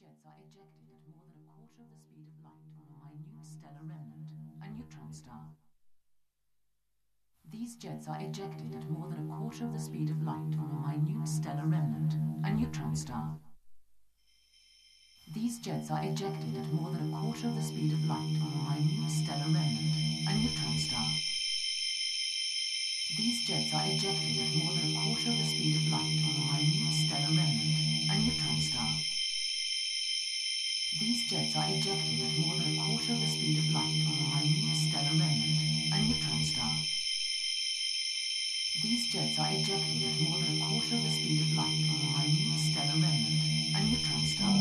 jets are ejected at more than a quarter of the speed of light from a minute stellar remnant, a neutron star. These jets are ejected at more than a quarter of the speed of light from a minute stellar remnant, a neutron star. These jets are ejected at more than a quarter of the speed of light from a minute stellar remnant, a neutron star. These jets are ejected at more than a quarter of the speed of light from a minute stellar remnant, a neutron star. These jets are ejected at more than a quarter of the speed of light from a minute stellar remnant, a neutron star. These jets are ejected at more than a quarter of the speed of light from a minute stellar remnant, a neutron star.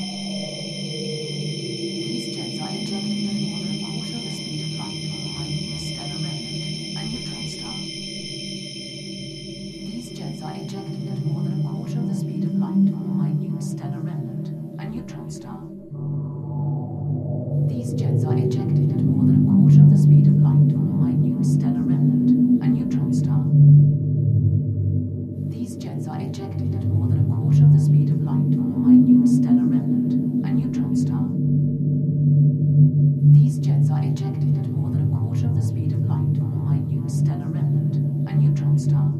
These jets are ejected at more than a quarter of the speed of light from a minute stellar remnant, a neutron star. These jets are ejected at more than a quarter of the speed of light from a minute stellar remnant, a neutron star. These jets are ejected at more than a quarter of the speed of light from a minute stellar remnant, a neutron star. These jets are ejected at more than a quarter of the speed of light from a minute stellar remnant, a neutron star. These jets are ejected at more than a quarter of the speed of light from a minute stellar remnant, a neutron star.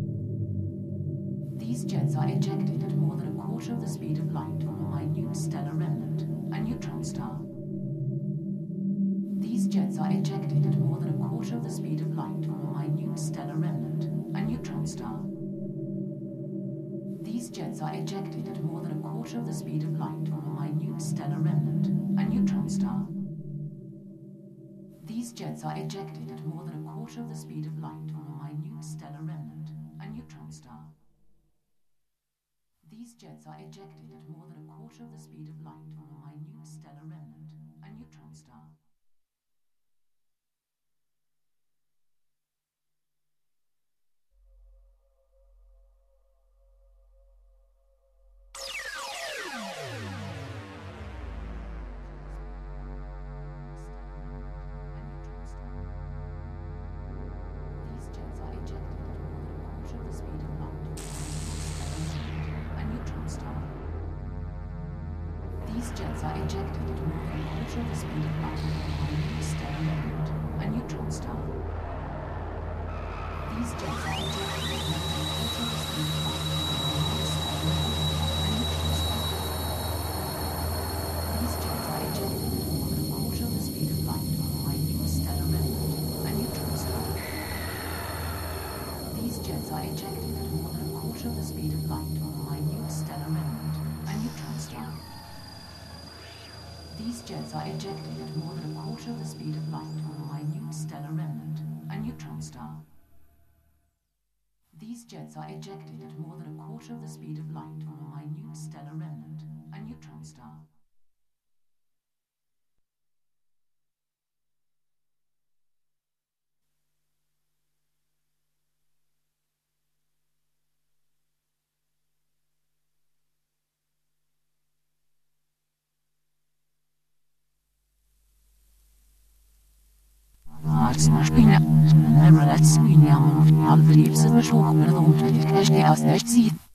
These jets are ejected at more than a quarter of the speed of light from a minute stellar remnant, a neutron star. These jets are ejected at more than a quarter of the speed of light from a minute stellar remnant, a neutron star. These jets are ejected at more than a quarter of the speed of light from a minute stellar remnant, a neutron star. These jets are ejected at more than a quarter of the speed of light from a minute stellar remnant, a neutron star. These jets are ejected at more than a quarter of the speed of light from a minute stellar remnant, a neutron star. These jets are ejected at more than a quarter of the speed of light from a minute stellar remnant, a neutron star. These jets are ejected at more than a quarter of the speed of light from a minute stellar remnant, a neutron star. These jets are ejected at more than a quarter of the speed of light from a minute stellar remnant, a neutron star. These jets are ejected at more than a quarter of the speed of light from a minute stellar remnant, a neutron star. These jets are ejected at more than a quarter of the speed of light from a minute stellar remnant, a neutron star. These jets are ejected at more than a quarter of the speed of light from a minute stellar remnant, a neutron star. Marsmaschine, never let's me now, halb liebste Besuch, wird unter die Käste aus nicht sieht.